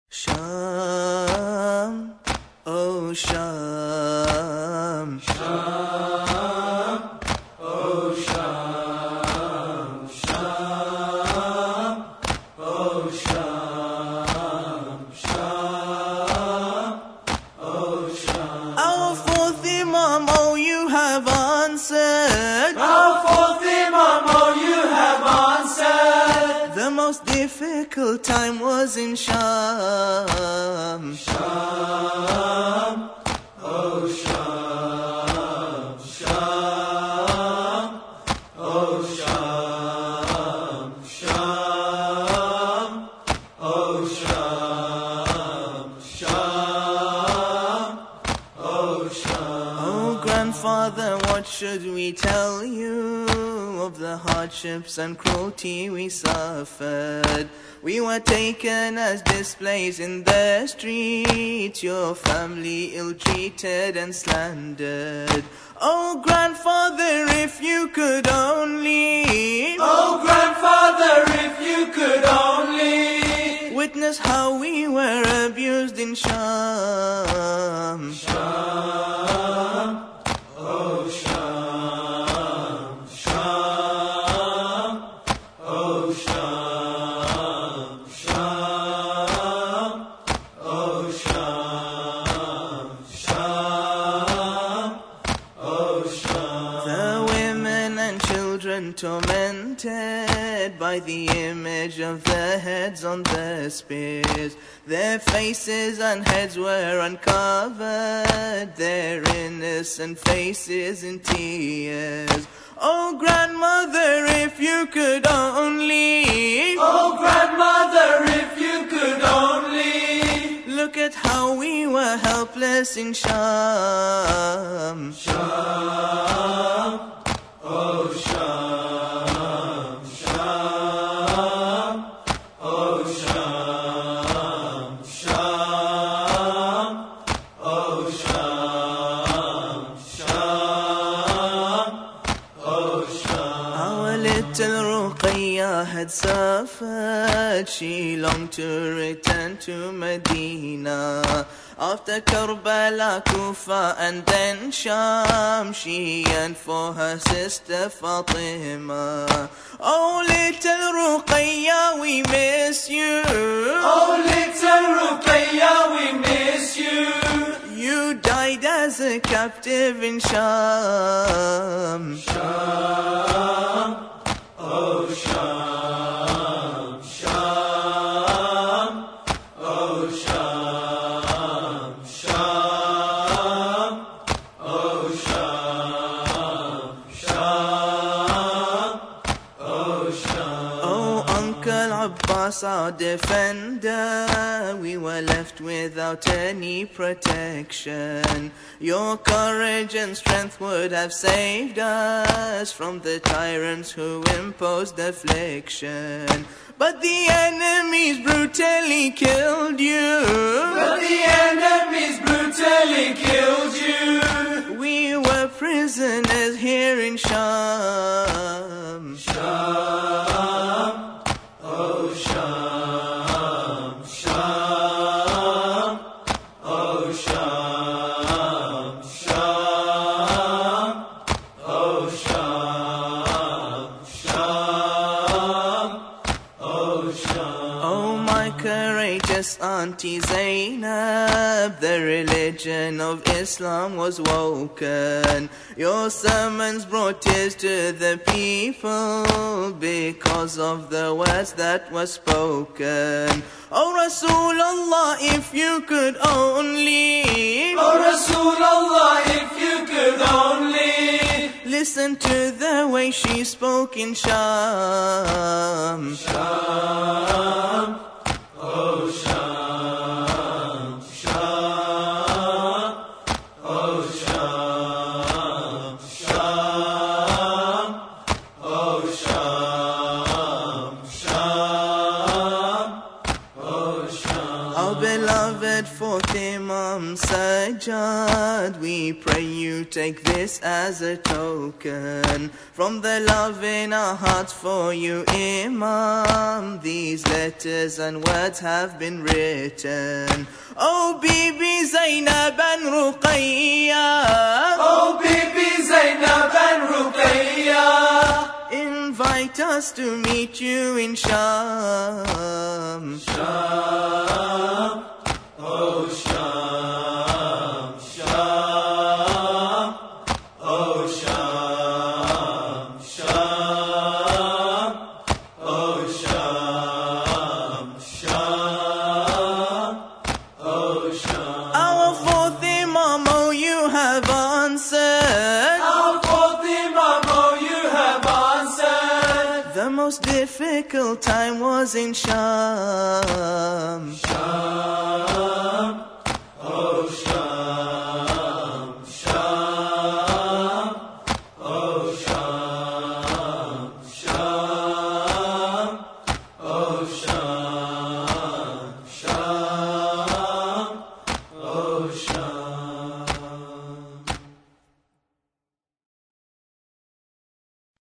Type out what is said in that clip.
Sham, oh Sham, Sham, oh Sham, Sham, oh Sham, Sham, oh Sham. Our fourth Imam, oh you have answered. Our fourth Imam, oh you have answered. The most difficult time was in Sham. Sham, oh Sham, Sham, oh Sham, Sham, oh Sham, Sham, oh Sham. Oh grandfather, what should we tell you of the hardships and cruelty we suffered? We were taken as displays in the streets, your family ill-treated and slandered. Oh grandfather, if you could only, Oh grandfather, if you could only witness how we were abused in Sham. Sham, oh Sham, Sham, oh Sham, Sham, oh Sham, Sham, oh Sham. The women and children tormented by the image of their heads on the spears. Their faces and heads were uncovered, their innocent faces in tears. Oh grandmother, if you could only, Oh grandmother, if you could only look at how we were helpless in Sham. Sham, oh Sham, Sham, oh Sham, Sham, oh Sham, Sham, oh Sham. Our little Ruqayya had suffered. She longed to return to Medina. After Karbala, Kufa and then Sham, she yearned for her sister Fatima. Oh little Ruqayya, we miss you. Oh little Ruqayya, we miss you. You died as a captive in Sham. Sham, oh Sham, Sham, oh Sham, Sham, oh Sham, Sham, oh Sham. Oh Uncle Abbas, our defender, we were left without any protection. Your courage and strength would have saved us from the tyrants who imposed affliction. But the enemies brutally killed you. But the enemies brutally killed you. We were prisoners here in Sham. Sham, oh Sham, Sham, oh Sham, Sham, oh Sham, Sham, oh Sham. Oh my courageous Auntie Zainab, the religion of Islam was woken. Your sermons brought tears to the people because of the words that were spoken. Oh Rasulullah, if you could only, Oh Rasulullah, if you could only listen to the way she spoke in Sham. Sham, oh Sham, Sham, oh Sham, Sham, oh Sham, Sham, oh Sham. Our beloved fourth Imam Sajjad, we pray you take this as a token from the love in our hearts for you, Imam. These letters and words have been written. Oh Bibi Zainab and Ruqayya, Oh Bibi Zainab and Ruqayya, invite us to meet you in Sham. Sham, oh Sham, Sham, oh Sham, Sham, oh Sham, Sham, oh Sham. Our fourth Imam, oh you have answered. Our fourth Imam, oh you have answered. The most difficult time was in Sham. Sham.